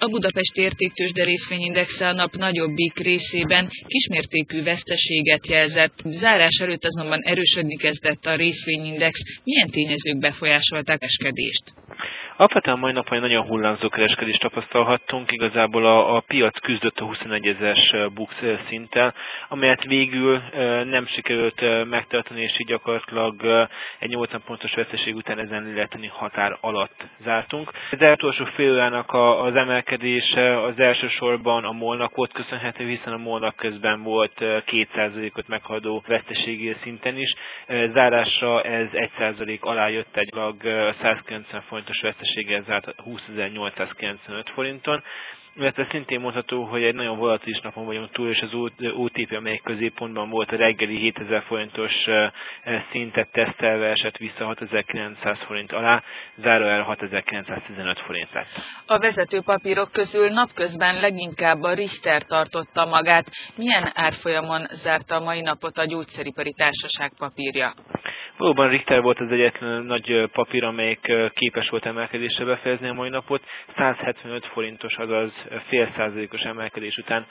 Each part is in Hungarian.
A budapesti értéktőzsde részvényindexe a nap nagyobbik részében kismértékű veszteséget jelzett. Zárás előtt azonban erősödni kezdett a részvényindex. Milyen tényezők befolyásolták a kereskedést? Alapvetően mai napon egy nagyon hullámzó kereskedést tapasztalhattunk, igazából a piac küzdött a 21.000-es BUX szinttel, amelyet végül nem sikerült megtartani, és így gyakorlatilag egy 80 pontos veszteség után ezen illetni határ alatt zártunk. Az utolsó fél órának az emelkedése az elsősorban a MOL-nak volt köszönhető, hiszen a MOL-nak közben volt 2%-ot meghaladó veszteségi szinten is. Zárásra ez 1% alá jött, egy 190 forintos veszteséggel zárt 20.895 forinton, illetve szintén mondható, hogy egy nagyon volatilis napon vagyunk túl, és az OTP, amely középpontban volt, a reggeli 7000 forintos szintet tesztelve esett vissza 6900 forint alá, zárójel 6915 forint lett. A vezető papírok közül napközben leginkább a Richter tartotta magát. Milyen árfolyamon zárta a mai napot a Gyógyszeripari Társaság papírja? Valóban Richter volt az egyetlen nagy papír, amelyik képes volt emelkedésre befejezni a mai napot. 175 forintos, azaz fél százalékos emelkedés után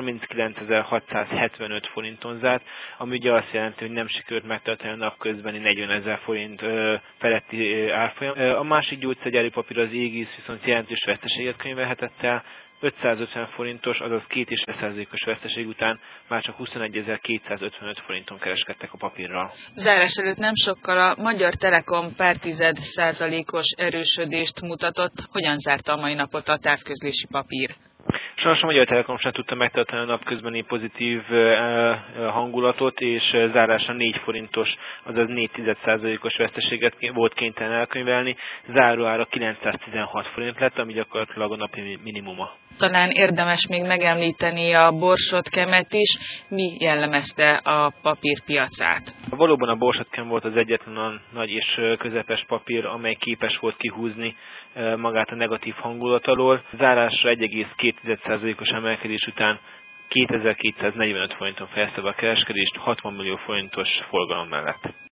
39.675 forinton zárt, ami ugye azt jelenti, hogy nem sikerült megtartani a napközbeni 40.000 forint feletti árfolyam. A másik gyógyszergyári papír, az Aegis, viszont jelentős veszteséget könyvelhetett el. 550 forintos, azaz 2,5%-os veszteség után már csak 21.255 forinton kereskedtek a papírral. Zárás előtt nem sokkal a Magyar Telekom pár tized százalékos erősödést mutatott. Hogyan zárta a mai napot a távközlési papír? Sajnos a Magyar Telekom sem tudta megtartani a napközbeni pozitív hangulatot, és zárásra 4 forintos, azaz 0,4%-os veszteséget volt kénytelen elkönyvelni. Záróára 916 forint lett, ami gyakorlatilag a napi minimuma. Talán érdemes még megemlíteni a Borsod-Kemet is. Mi jellemezte a papírpiacát? Valóban a Borsod-Kem volt az egyetlen nagy és közepes papír, amely képes volt kihúzni magát a negatív hangulat alól. Zárásra 1,2%-os emelkedés után 2245 forinton fejezte be a kereskedést 60 millió forintos forgalom mellett.